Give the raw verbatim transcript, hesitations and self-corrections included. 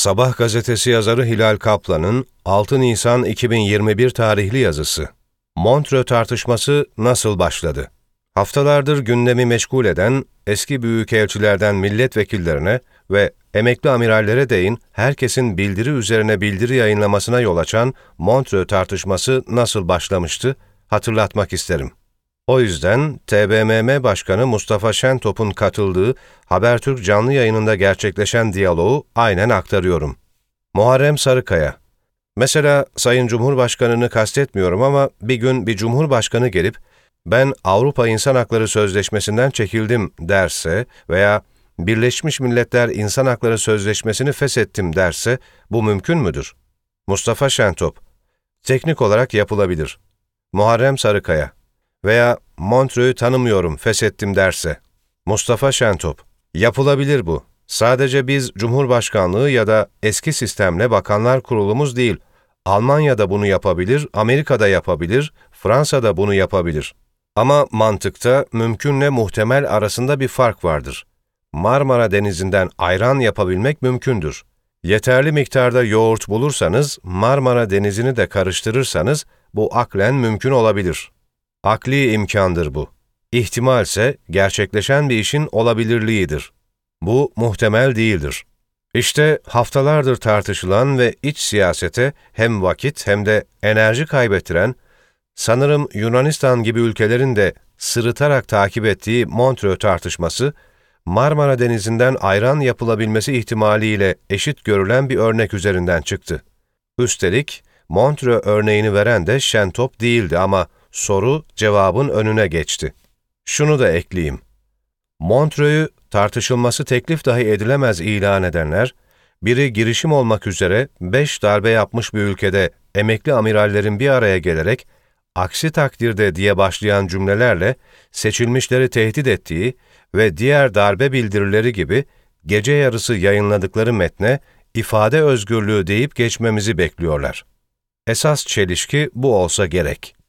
Sabah gazetesi yazarı Hilal Kaplan'ın altı Nisan iki bin yirmi bir tarihli yazısı. Montreux tartışması nasıl başladı? Haftalardır gündemi meşgul eden eski büyükelçilerden milletvekillerine ve emekli amirallere değin herkesin bildiri üzerine bildiri yayınlamasına yol açan Montreux tartışması nasıl başlamıştı hatırlatmak isterim. O yüzden T B M M Başkanı Mustafa Şentop'un katıldığı Habertürk canlı yayınında gerçekleşen diyaloğu aynen aktarıyorum. Muharrem Sarıkaya: Mesela Sayın Cumhurbaşkanı'nı kastetmiyorum ama bir gün bir Cumhurbaşkanı gelip ben Avrupa İnsan Hakları Sözleşmesi'nden çekildim derse veya Birleşmiş Milletler İnsan Hakları Sözleşmesi'ni feshettim derse bu mümkün müdür? Mustafa Şentop: Teknik olarak yapılabilir. Muharrem Sarıkaya: Veya Montreux'u tanımıyorum, feshettim derse. Mustafa Şentop: Yapılabilir bu. Sadece biz Cumhurbaşkanlığı ya da eski sistemle Bakanlar Kurulumuz değil, Almanya'da bunu yapabilir, Amerika'da yapabilir, Fransa'da bunu yapabilir. Ama mantıkta mümkünle muhtemel arasında bir fark vardır. Marmara Denizi'nden ayran yapabilmek mümkündür. Yeterli miktarda yoğurt bulursanız, Marmara Denizi'ni de karıştırırsanız bu aklen mümkün olabilir. Akli imkandır bu. İhtimalse gerçekleşen bir işin olabilirliğidir. Bu muhtemel değildir. İşte haftalardır tartışılan ve iç siyasete hem vakit hem de enerji kaybettiren, sanırım Yunanistan gibi ülkelerin de sırıtarak takip ettiği Montreux tartışması, Marmara Denizi'nden ayran yapılabilmesi ihtimaliyle eşit görülen bir örnek üzerinden çıktı. Üstelik Montreux örneğini veren de Şentop değildi ama soru cevabın önüne geçti. Şunu da ekleyeyim. Montreux'u tartışılması teklif dahi edilemez ilan edenler, biri girişim olmak üzere beş darbe yapmış bir ülkede emekli amirallerin bir araya gelerek, aksi takdirde diye başlayan cümlelerle seçilmişleri tehdit ettiği ve diğer darbe bildirileri gibi gece yarısı yayınladıkları metne ifade özgürlüğü deyip geçmemizi bekliyorlar. Esas çelişki bu olsa gerek.